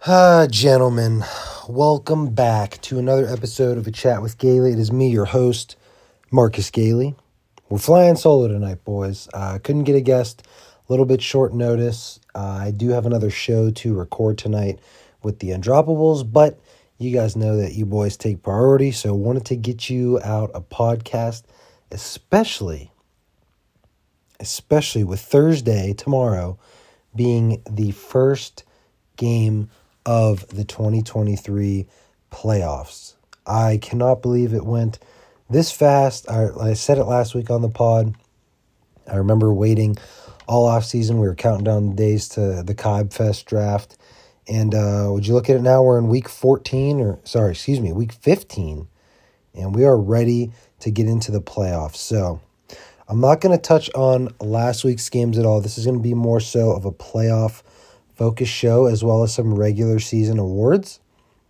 Gentlemen, welcome back to another episode of A Chat with Gailey. It is me, your host, Marcus Gailey. We're flying solo tonight, boys. Couldn't get a guest, a little bit short notice. I do have another show to record tonight with the Undroppables, but you guys know that you boys take priority, so wanted to get you out a podcast, especially with Thursday, tomorrow, being the first game of the 2023 playoffs. I cannot believe it went this fast. I said it last week on the pod. I remember waiting all off season. We were counting down the days to the Cobb Fest draft. And would you look at it now? We're in week 15, and we are ready to get into the playoffs. So I'm not going to touch on last week's games at all. This is going to be more so of a playoff focus show, as well as some regular season awards.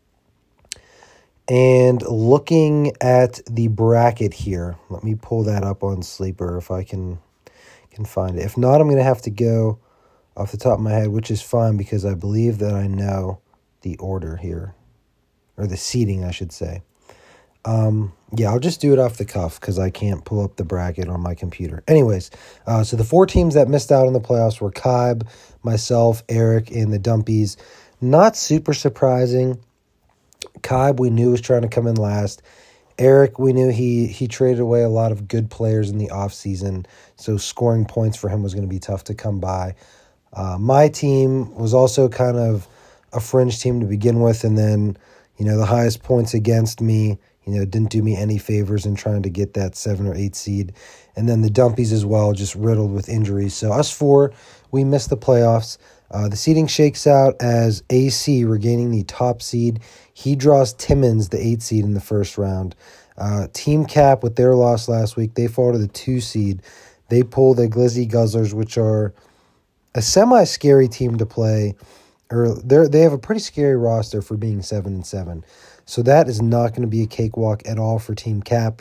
And looking at the bracket here, let me pull that up on Sleeper if I can find it. If not, I'm going to have to go off the top of my head, which is fine because I believe that I know the order here, or the seating, I should say. I'll just do it off the cuff because I can't pull up the bracket on my computer. Anyways, so the four teams that missed out on the playoffs were Kibe, myself, Eric, and the Dumpies. Not super surprising. Kibe, we knew was trying to come in last. Eric, we knew he traded away a lot of good players in the offseason, so scoring points for him was going to be tough to come by. My team was also kind of a fringe team to begin with, and then, the highest points against me, didn't do me any favors in trying to get that 7 or 8 seed. And then the Dumpies as well, just riddled with injuries. So us four, we missed the playoffs. The seeding shakes out as AC regaining the top seed. He draws Timmins, the 8 seed in the first round. Team Cap, with their loss last week, they fall to the 2 seed. They pull the Glizzy Guzzlers, which are a semi-scary team to play. They have a pretty scary roster for being 7-7. So that is not going to be a cakewalk at all for Team Cap.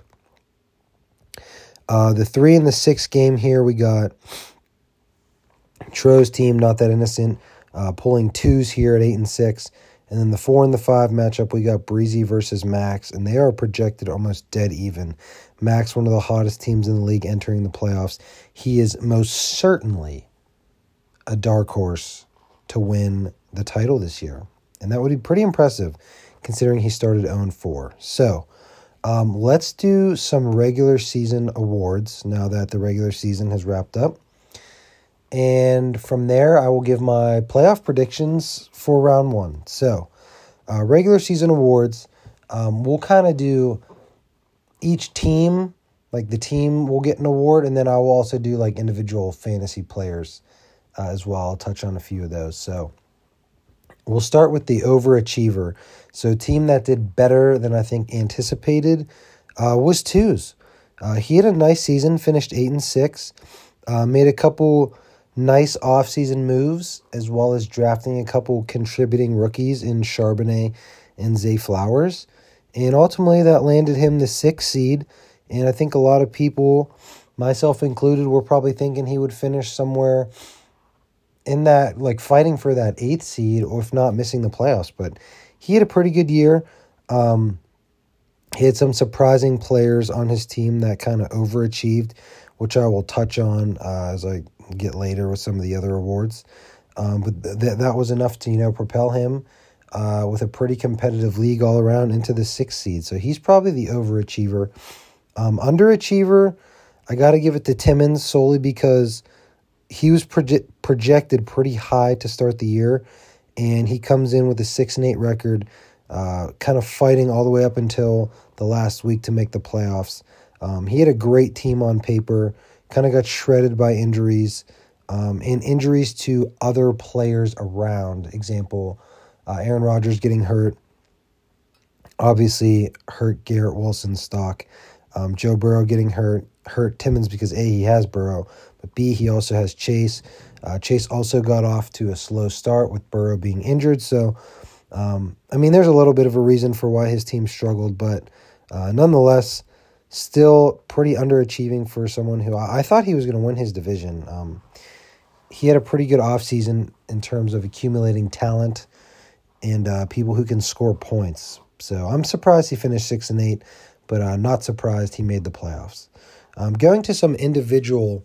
The 3 and the 6 game here, we got Tro's team, Not That Innocent, pulling 2s here at 8 and 6. And then the 4 and the 5 matchup, we got Breezy versus Max, and they are projected almost dead even. Max, one of the hottest teams in the league entering the playoffs. He is most certainly a dark horse to win the title this year. And that would be pretty impressive considering he started 0-4. So let's do some regular season awards now that the regular season has wrapped up. And from there, I will give my playoff predictions for round 1. So regular season awards, we'll kind of do each team, like the team will get an award, and then I will also do like individual fantasy players as well. I'll touch on a few of those. So we'll start with the overachiever. So team that did better than I think anticipated was Twos. He had a nice season, finished 8 and 6, made a couple nice offseason moves, as well as drafting a couple contributing rookies in Charbonnet and Zay Flowers. And ultimately that landed him the 6th seed. And I think a lot of people, myself included, were probably thinking he would finish somewhere in that, like fighting for that 8th seed, or if not missing the playoffs. But he had a pretty good year. He had some surprising players on his team that kind of overachieved, which I will touch on as I get later with some of the other awards. But that was enough to, propel him with a pretty competitive league all around into the 6th seed. So he's probably the overachiever. Underachiever, I got to give it to Timmins solely because he was projected pretty high to start the year, and he comes in with a 6-8 record, kind of fighting all the way up until the last week to make the playoffs. He had a great team on paper, kind of got shredded by injuries, and injuries to other players around. Example, Aaron Rodgers getting hurt, obviously hurt Garrett Wilson's stock. Joe Burrow getting hurt Timmins because A, he has Burrow, but B, he also has Chase. Chase also got off to a slow start with Burrow being injured. So, there's a little bit of a reason for why his team struggled, but nonetheless, still pretty underachieving for someone who I thought he was going to win his division. He had a pretty good offseason in terms of accumulating talent and people who can score points. So I'm surprised he finished 6-8, but not surprised he made the playoffs. Going to some individual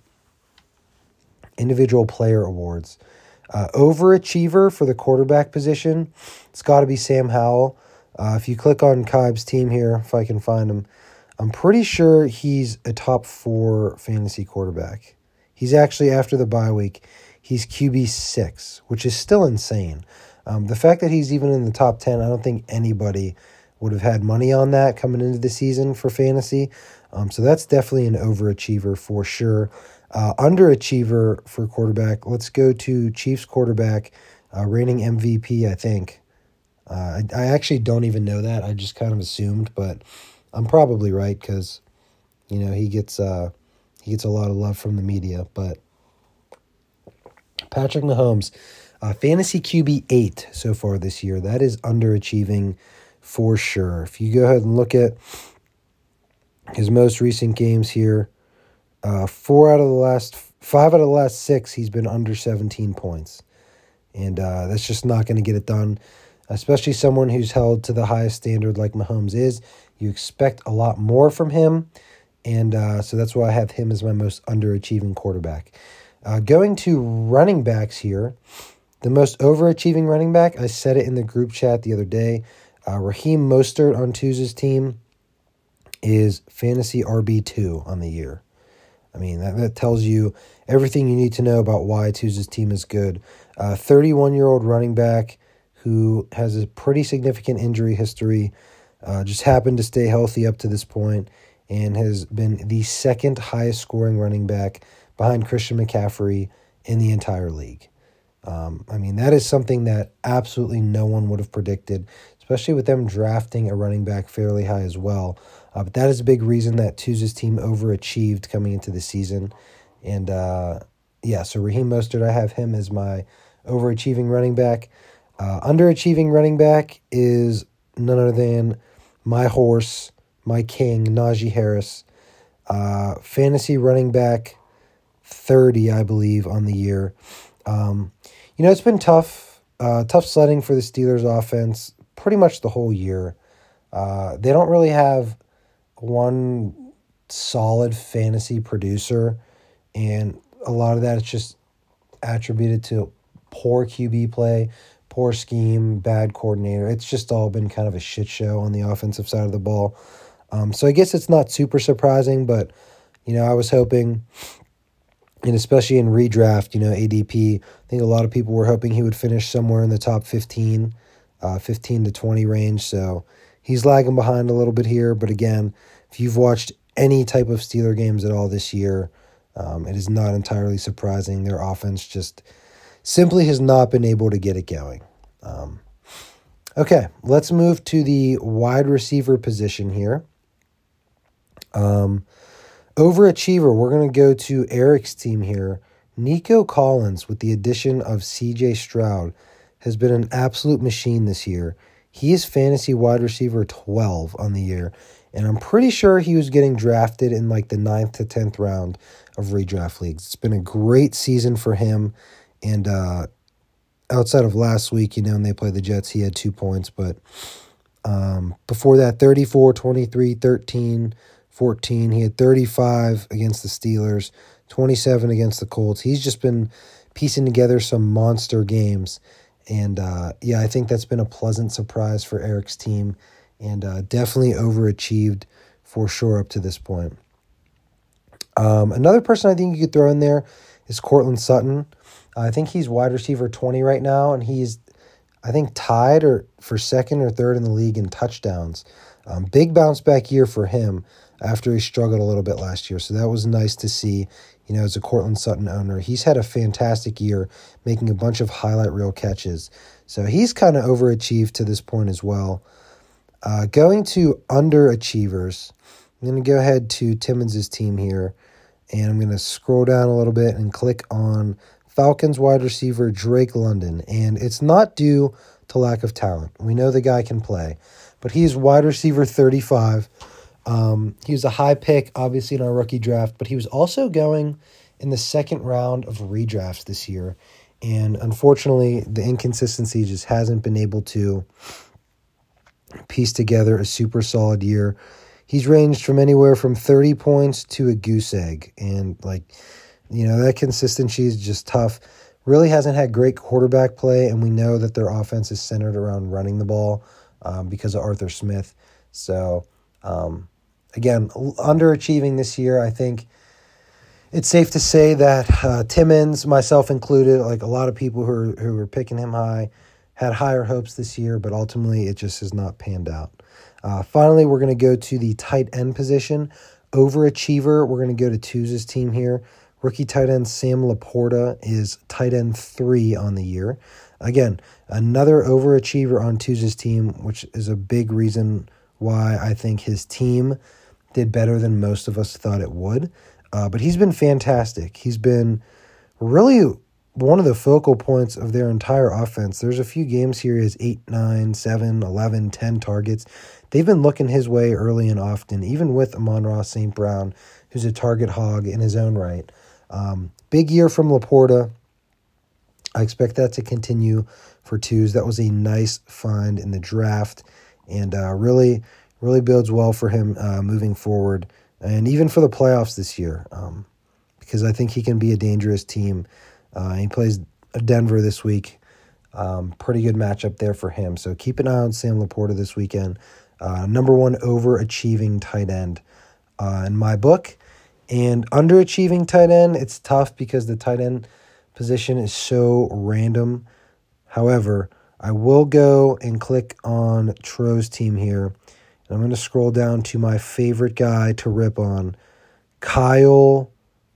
player awards. Overachiever for the quarterback position, it's got to be Sam Howell. If you click on Kyb's team here, if I can find him, I'm pretty sure he's a top 4 fantasy quarterback. He's actually, after the bye week, he's QB6, which is still insane. The fact that he's even in the top 10, I don't think anybody would have had money on that coming into the season for fantasy. So that's definitely an overachiever for sure. Underachiever for quarterback, let's go to Chiefs quarterback, reigning MVP, I think. I actually don't even know that. I just kind of assumed, but I'm probably right because, he gets a lot of love from the media. But Patrick Mahomes, fantasy QB 8 so far this year. That is underachieving for sure. If you go ahead and look at his most recent games here, 5 out of the last 6, he's been under 17 points. And that's just not going to get it done, especially someone who's held to the highest standard like Mahomes is. You expect a lot more from him, and so that's why I have him as my most underachieving quarterback. Going to running backs here, the most overachieving running back, I said it in the group chat the other day, Raheem Mostert on Tuz's team is fantasy RB2 on the year. I mean, that tells you everything you need to know about why Tuz's team is good. 31-year-old running back who has a pretty significant injury history, just happened to stay healthy up to this point, and has been the second highest scoring running back behind Christian McCaffrey in the entire league. That is something that absolutely no one would have predicted, especially with them drafting a running back fairly high as well. But that is a big reason that Tuz's team overachieved coming into the season. And, so Raheem Mostert, I have him as my overachieving running back. Underachieving running back is none other than my horse, my king, Najee Harris. Fantasy running back 30, I believe, on the year. It's been tough sledding for the Steelers offense pretty much the whole year. They don't really have one solid fantasy producer, and a lot of that is just attributed to poor QB play, poor scheme, bad coordinator. It's just all been kind of a shit show on the offensive side of the ball. So I guess it's not super surprising, but, I was hoping, and especially in redraft, ADP, I think a lot of people were hoping he would finish somewhere in the top 15 to 20 range. So he's lagging behind a little bit here. But again, if you've watched any type of Steeler games at all this year, it is not entirely surprising. Their offense just simply has not been able to get it going. Okay, let's move to the wide receiver position here. Overachiever, we're going to go to Eric's team here. Nico Collins, with the addition of C.J. Stroud, has been an absolute machine this year. He is fantasy wide receiver 12 on the year, and I'm pretty sure he was getting drafted in like the 9th to 10th round of redraft leagues. It's been a great season for him, and outside of last week, when they played the Jets, he had 2 points, but before that, 34, 23, 13, 14. He had 35 against the Steelers, 27 against the Colts. He's just been piecing together some monster games. And, I think that's been a pleasant surprise for Eric's team, and definitely overachieved for sure up to this point. Another person I think you could throw in there is Courtland Sutton. I think he's wide receiver 20 right now, and he's, I think, tied for second or third in the league in touchdowns. Big bounce back year for him after he struggled a little bit last year. So that was nice to see, as a Courtland Sutton owner. He's had a fantastic year, making a bunch of highlight reel catches. So he's kind of overachieved to this point as well. Going to underachievers, I'm going to go ahead to Timmons' team here, and I'm going to scroll down a little bit and click on Falcons wide receiver Drake London. And it's not due to lack of talent. We know the guy can play, but he's wide receiver 35. He was a high pick, obviously, in our rookie draft, but he was also going in the second round of redrafts this year. And unfortunately, the inconsistency just hasn't been able to piece together a super solid year. He's ranged from anywhere from 30 points to a goose egg. And, that consistency is just tough. Really hasn't had great quarterback play, and we know that their offense is centered around running the ball because of Arthur Smith. So, again, underachieving this year. I think it's safe to say that Timmons, myself included, like a lot of people who were picking him high, had higher hopes this year, but ultimately it just has not panned out. Finally, we're going to go to the tight end position. Overachiever, we're going to go to Tuz's team here. Rookie tight end Sam Laporta is tight end 3 on the year. Again, another overachiever on Tuz's team, which is a big reason why I think his team did better than most of us thought it would. But he's been fantastic. He's been really one of the focal points of their entire offense. There's a few games here he has 8, 9, 7, 11, 10 targets. They've been looking his way early and often, even with Amon-Ra St. Brown, who's a target hog in his own right. Big year from Laporta. I expect that to continue for Tuz. That was a nice find in the draft, and really bodes well for him moving forward, and even for the playoffs this year, because I think he can be a dangerous team. He plays Denver this week. Pretty good matchup there for him. So keep an eye on Sam Laporta this weekend. Number 1 overachieving tight end in my book. And underachieving tight end, it's tough because the tight end position is so random. However, I will go and click on Tro's team here. And I'm going to scroll down to my favorite guy to rip on, Kyle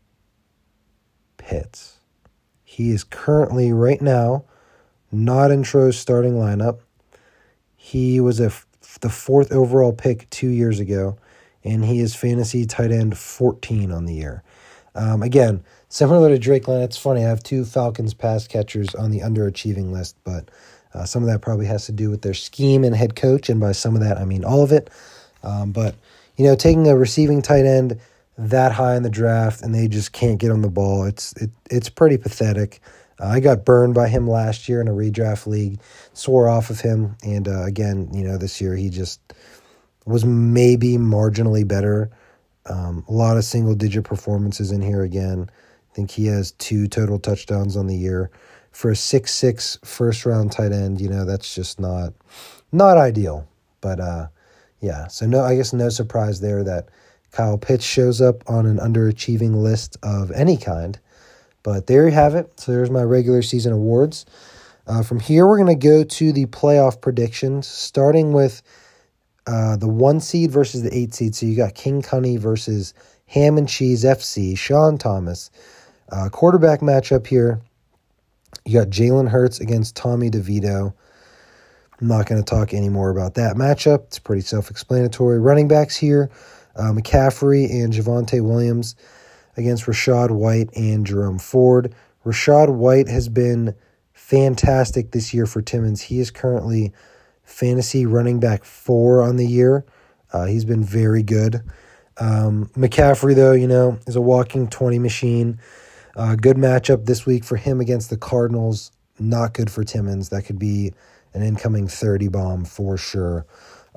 Pitts. He is currently, right now, not in Tro's starting lineup. He was the 4th overall pick 2 years ago, and he is fantasy tight end 14 on the year. Again, similar to Drake London, it's funny, I have 2 Falcons pass catchers on the underachieving list, but some of that probably has to do with their scheme and head coach, and by some of that, I mean all of it. But taking a receiving tight end that high in the draft and they just can't get on the ball, it's pretty pathetic. I got burned by him last year in a redraft league, swore off of him, and again, this year he just was maybe marginally better. A lot of single-digit performances in here again. I think he has 2 total touchdowns on the year. For a 6'6" first-round tight end, that's just not ideal. But, so I guess no surprise there that Kyle Pitts shows up on an underachieving list of any kind. But there you have it. So there's my regular season awards. From here, we're going to go to the playoff predictions, starting with the 1 seed versus the 8 seed. So you got King Cunny versus Ham and Cheese FC, Sean Thomas. Quarterback matchup here. You got Jalen Hurts against Tommy DeVito. I'm not going to talk any more about that matchup. It's pretty self-explanatory. Running backs here, McCaffrey and Javonte Williams against Rachaad White and Jerome Ford. Rachaad White has been fantastic this year for Timmons. He is currently fantasy running back 4 on the year. He's been very good. McCaffrey, though, is a walking 20 machine. Good matchup this week for him against the Cardinals. Not good for Timmons. That could be an incoming 30 bomb for sure.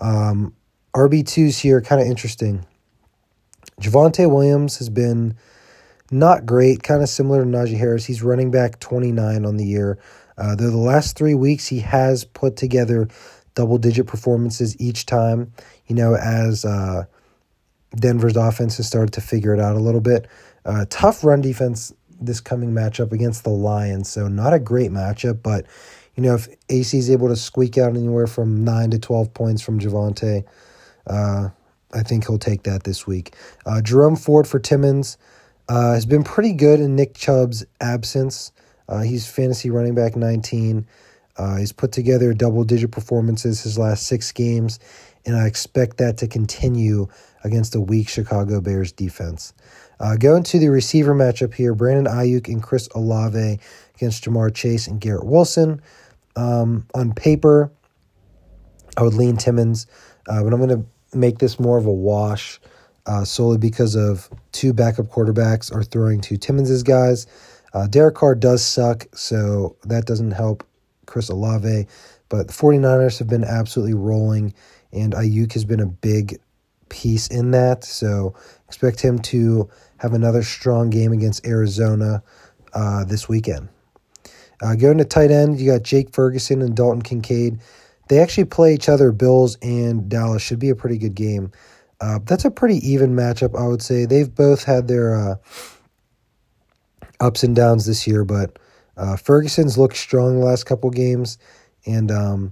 RB2s here, kind of interesting. Javonte Williams has been not great, kind of similar to Najee Harris. He's running back 29 on the year. Though the last 3 weeks he has put together double-digit performances each time, as Denver's offense has started to figure it out a little bit. Tough run defense this coming matchup against the Lions, so not a great matchup, but if AC is able to squeak out anywhere from 9 to 12 points from Javonte, I think he'll take that this week. Jerome Ford for Timmons has been pretty good in Nick Chubb's absence. He's fantasy running back 19. He's put together double-digit performances his last 6 games, and I expect that to continue against a weak Chicago Bears defense. Going to the receiver matchup here, Brandon Ayuk and Chris Olave against Jamar Chase and Garrett Wilson. On paper, I would lean Timmons, but I'm going to make this more of a wash solely because of 2 backup quarterbacks are throwing to Timmons' guys. Derek Carr does suck, so that doesn't help Chris Olave. But the 49ers have been absolutely rolling, and Ayuk has been a big piece in that. So expect him to have another strong game against Arizona this weekend. Going to tight end, you got Jake Ferguson and Dalton Kincaid. They actually play each other, Bills and Dallas. Should be a pretty good game. That's a pretty even matchup, I would say. They've both had their ups and downs this year, but Ferguson's looked strong the last couple games. And,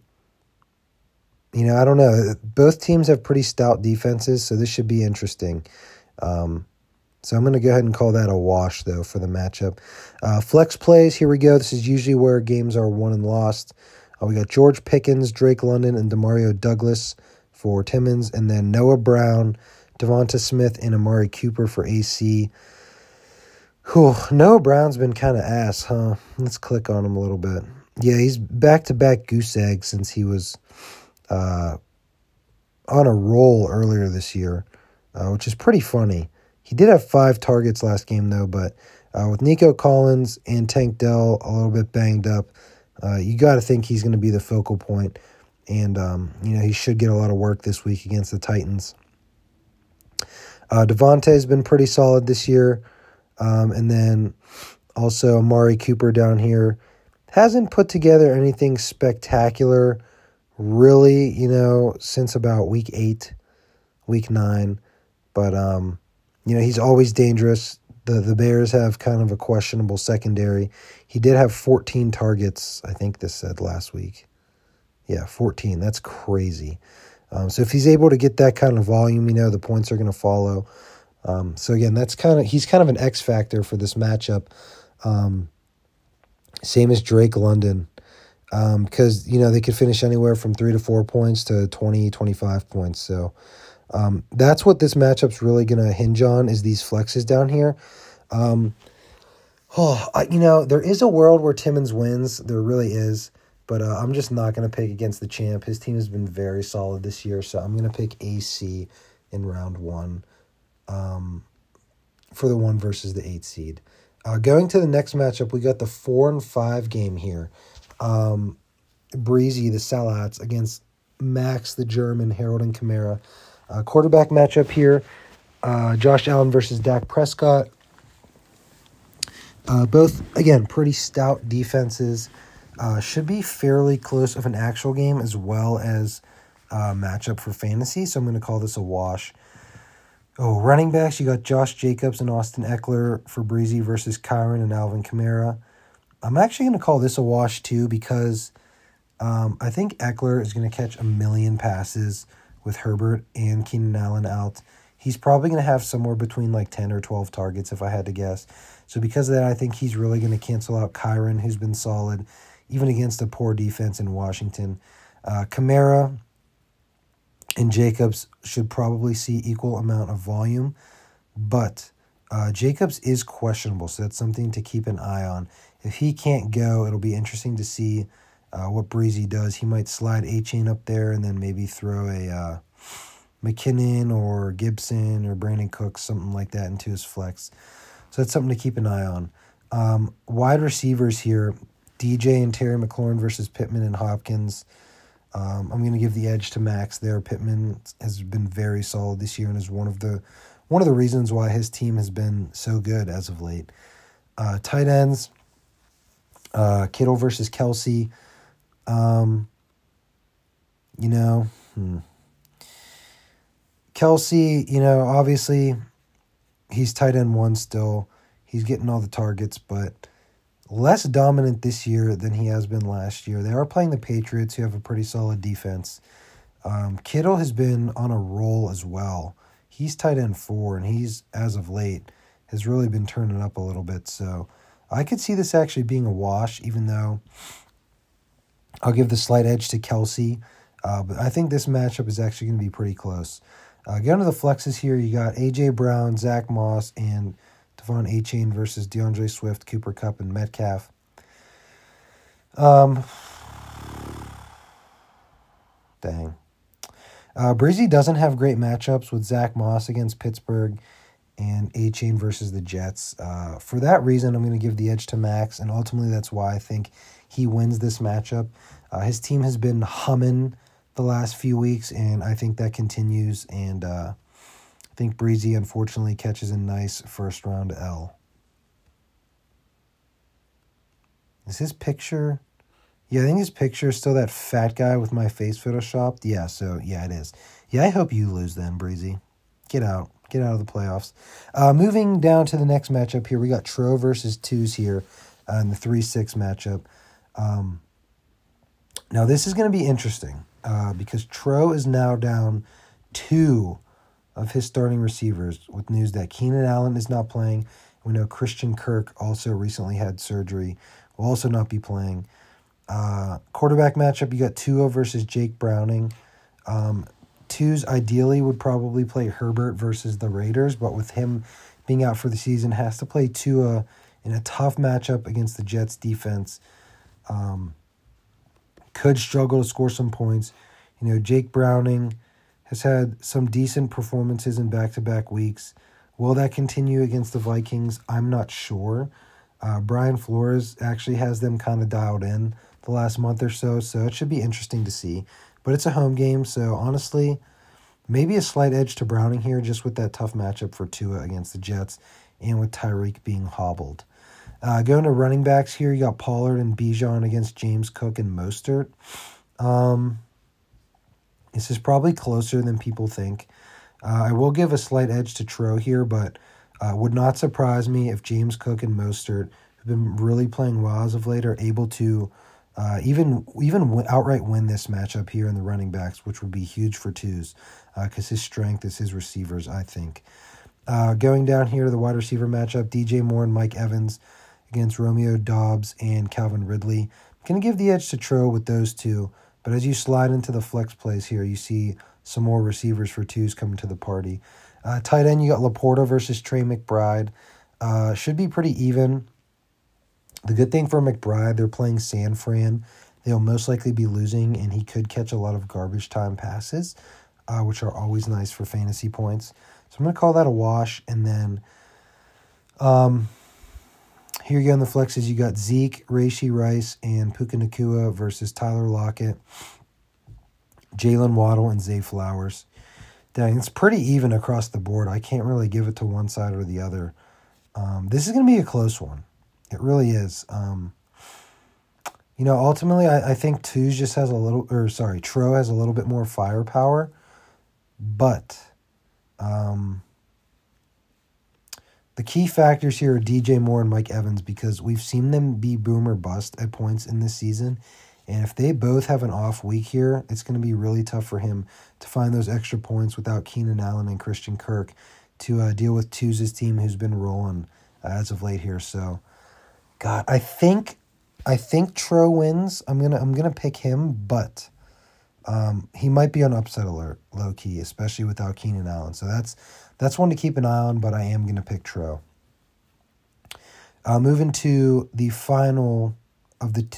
I don't know. Both teams have pretty stout defenses, so this should be interesting. So I'm going to go ahead and call that a wash, though, for the matchup. Flex plays, here we go. This is usually where games are won and lost. We got George Pickens, Drake London, and Demario Douglas for Timmons, and then Noah Brown, Devonta Smith, and Amari Cooper for AC. Whew, Noah Brown's been kind of ass, huh? Let's click on him a little bit. Yeah, he's back-to-back goose egg since he was on a roll earlier this year, which is pretty funny. He did have 5 targets last game, though, but with Nico Collins and Tank Dell a little bit banged up, you got to think he's going to be the focal point, and he should get a lot of work this week against the Titans. Devontae has been pretty solid this year, and then also Amari Cooper down here hasn't put together anything spectacular, really, since about week 8, week 9, but he's always dangerous. The Bears have kind of a questionable secondary. He did have 14 targets, I think this said last week. Yeah, 14. That's crazy. So if he's able to get that kind of volume, the points are going to follow. So again, he's kind of an X factor for this matchup. Same as Drake London. Because, they could finish anywhere from 3 to 4 points to 20, 25 points. So that's what this matchup's really going to hinge on, is these flexes down here. There is a world where Timmons wins. There really is. But I'm just not going to pick against the champ. His team has been very solid this year, so I'm going to pick AC in round 1 for the 1 versus the 8 seed. Going to the next matchup, we got the 4 and 5 game here. Breezy, the Salats, against Max, the German, Harold, and Kamara. Quarterback matchup here, Josh Allen versus Dak Prescott. Both, again, pretty stout defenses. Should be fairly close of an actual game as well as matchup for fantasy, so I'm going to call this a wash. Running backs, you got Josh Jacobs and Austin Eckler for Breezy versus Kyron and Alvin Kamara. I'm actually going to call this a wash too, because I think Eckler is going to catch 1 million passes with Herbert and Keenan Allen out. He's probably going to have somewhere between like 10 or 12 targets if I had to guess. So because of that, I think he's really going to cancel out Kyron, who's been solid, even against a poor defense in Washington. Kamara and Jacobs should probably see equal amount of volume, but Jacobs is questionable, so that's something to keep an eye on. If he can't go, it'll be interesting to see what Breezy does. He might slide A-Chain up there and then maybe throw a McKinnon or Gibson or Brandon Cooks, something like that, into his flex. So that's something to keep an eye on. Wide receivers here, DJ and Terry McLaurin versus Pittman and Hopkins. I'm going to give the edge to Max there. Pittman has been very solid this year and is one of the reasons why his team has been so good as of late. Tight ends, Kittle versus Kelsey. Kelsey, obviously he's tight end 1 still. He's getting all the targets, but less dominant this year than he has been last year. They are playing the Patriots, who have a pretty solid defense. Kittle has been on a roll as well. He's tight end 4, and he's, as of late, has really been turning up a little bit. So I could see this actually being a wash, even though I'll give the slight edge to Kelsey. But I think this matchup is actually going to be pretty close. Going to the flexes here, you got A.J. Brown, Zach Moss, and Devon A-Chain versus DeAndre Swift, Cooper Kupp, and Metcalf. Breezy doesn't have great matchups with Zach Moss against Pittsburgh and A-Chain versus the Jets. For that reason, I'm going to give the edge to Max, and ultimately that's why I think he wins this matchup. His team has been humming the last few weeks, and I think that continues, and I think Breezy unfortunately catches a nice first-round L. Is his picture... Yeah, I think his picture is still that fat guy with my face photoshopped. Yeah, so, yeah, it is. Yeah, I hope you lose then, Breezy. Get out. Get out of the playoffs. Moving down to the next matchup here, we got Tro versus Twos here in the 3-6 matchup. Now, this is going to be interesting because Tro is now down 2 of his starting receivers with news that Keenan Allen is not playing. We know Christian Kirk also recently had surgery, will also not be playing. Quarterback matchup, you got Tua versus Jake Browning. Twos ideally would probably play Herbert versus the Raiders, but with him being out for the season, has to play Tua in a tough matchup against the Jets defense. Could struggle to score some points. You know, Jake Browning has had some decent performances in back-to-back weeks. Will that continue against the Vikings? I'm not sure. Brian Flores actually has them kind of dialed in the last month or so it should be interesting to see. But it's a home game, so honestly, maybe a slight edge to Browning here just with that tough matchup for Tua against the Jets and with Tyreek being hobbled. Going to running backs here, you got Pollard and Bijan against James Cook and Mostert. This is probably closer than people think. I will give a slight edge to Tro here, but would not surprise me if James Cook and Mostert, who've been really playing well as of late, are able to even outright win this matchup here in the running backs, which would be huge for Twos because his strength is his receivers, I think. Going down here to the wide receiver matchup, DJ Moore and Mike Evans against Romeo Doubs and Calvin Ridley. I'm going to give the edge to Tro with those two, but as you slide into the flex plays here, you see some more receivers for Twos coming to the party. Tight end, you got Laporta versus Trey McBride. Should be pretty even. The good thing for McBride, they're playing San Fran. They'll most likely be losing, and he could catch a lot of garbage time passes, which are always nice for fantasy points. So I'm going to call that a wash. And then here you go in the flexes. You got Zeke, Rashee Rice, and Puka Nacua versus Tyler Lockett, Jalen Waddle, and Zay Flowers. Dang, it's pretty even across the board. I can't really give it to one side or the other. This is going to be a close one. It really is. Ultimately, I think Twos just has Tro has a little bit more firepower, but the key factors here are DJ Moore and Mike Evans because we've seen them be boom or bust at points in this season, and if they both have an off week here, it's going to be really tough for him to find those extra points without Keenan Allen and Christian Kirk to deal with Twos' team who's been rolling as of late here. So, God, I think Tro wins. I'm gonna pick him, but he might be on upset alert, low key, especially without Keenan Allen. So that's one to keep an eye on. But I am gonna pick Tro. Moving to the final of the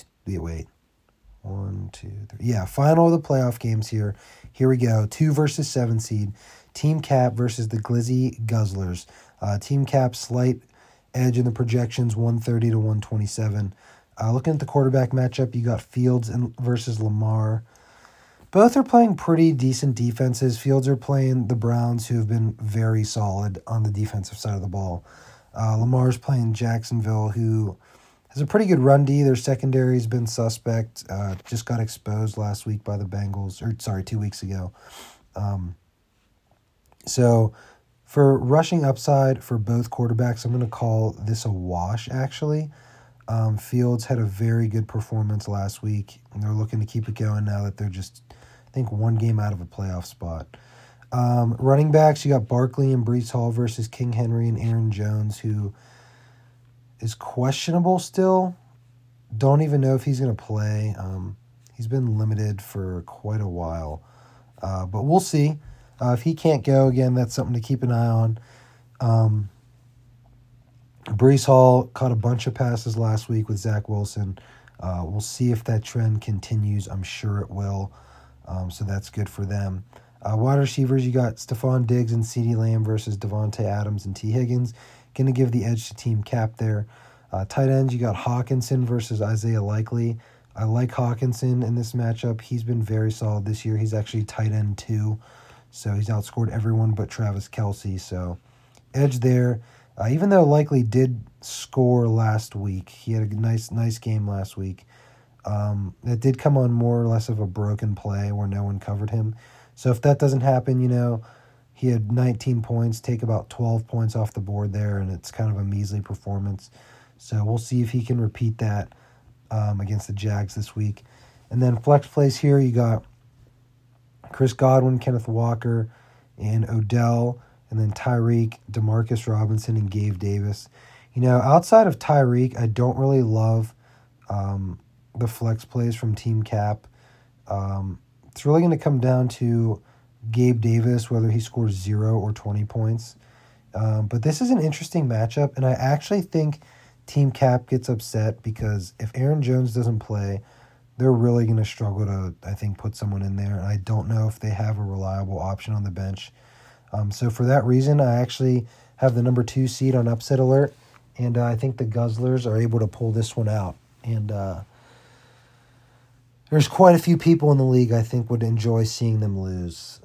final of the playoff games here. Here we go. 2 versus 7 seed. Team Cap versus the Glizzy Guzzlers. Team Cap slight edge in the projections, 130 to 127. Looking at the quarterback matchup, you got Fields versus Lamar. Both are playing pretty decent defenses. Fields are playing the Browns, who have been very solid on the defensive side of the ball. Lamar's playing Jacksonville, who has a pretty good run D. Their secondary's been suspect. Just got exposed last week by the Bengals, 2 weeks ago. So for rushing upside for both quarterbacks, I'm going to call this a wash, actually. Fields had a very good performance last week, and they're looking to keep it going now that they're just, I think, one game out of a playoff spot. Running backs, you got Barkley and Breece Hall versus King Henry and Aaron Jones, who is questionable still. Don't even know if he's going to play. He's been limited for quite a while, but we'll see. If he can't go, again, that's something to keep an eye on. Breece Hall caught a bunch of passes last week with Zach Wilson. We'll see if that trend continues. I'm sure it will. So that's good for them. Wide receivers, you got Stephon Diggs and CeeDee Lamb versus Devontae Adams and T. Higgins. Going to give the edge to Team Cap there. Tight ends, you got Hawkinson versus Isaiah Likely. I like Hawkinson in this matchup. He's been very solid this year. He's actually tight end 2, so he's outscored everyone but Travis Kelce. So edge there. Even though Likely did score last week, he had a nice game last week. It did come on more or less of a broken play where no one covered him. So if that doesn't happen, he had 19 points, take about 12 points off the board there, and it's kind of a measly performance. So we'll see if he can repeat that against the Jags this week. And then flex plays here, you got Chris Godwin, Kenneth Walker, and Odell, and then Tyreek, Demarcus Robinson, and Gabe Davis. Outside of Tyreek, I don't really love the flex plays from Team Cap. It's really going to come down to Gabe Davis, whether he scores 0 or 20 points. But this is an interesting matchup, and I actually think Team Cap gets upset because if Aaron Jones doesn't play, they're really going to struggle to, I think, put someone in there. And I don't know if they have a reliable option on the bench. So for that reason, I actually have the number 2 seed on Upset Alert, and I think the Guzzlers are able to pull this one out. And there's quite a few people in the league I think would enjoy seeing them lose.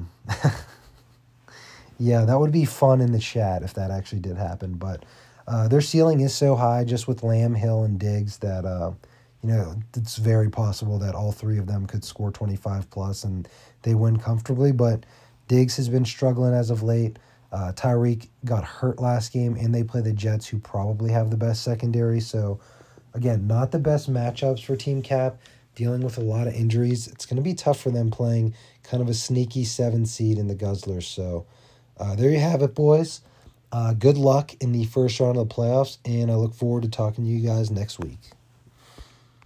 Yeah, that would be fun in the chat if that actually did happen. But their ceiling is so high just with Lamb, Hill, and Diggs that, it's very possible that all 3 of them could score 25+ and they win comfortably. But Diggs has been struggling as of late. Tyreek got hurt last game, and they play the Jets, who probably have the best secondary. So, again, not the best matchups for Team Cap, dealing with a lot of injuries. It's going to be tough for them playing kind of a sneaky 7 seed in the Guzzlers. So, there you have it, boys. Good luck in the first round of the playoffs, and I look forward to talking to you guys next week.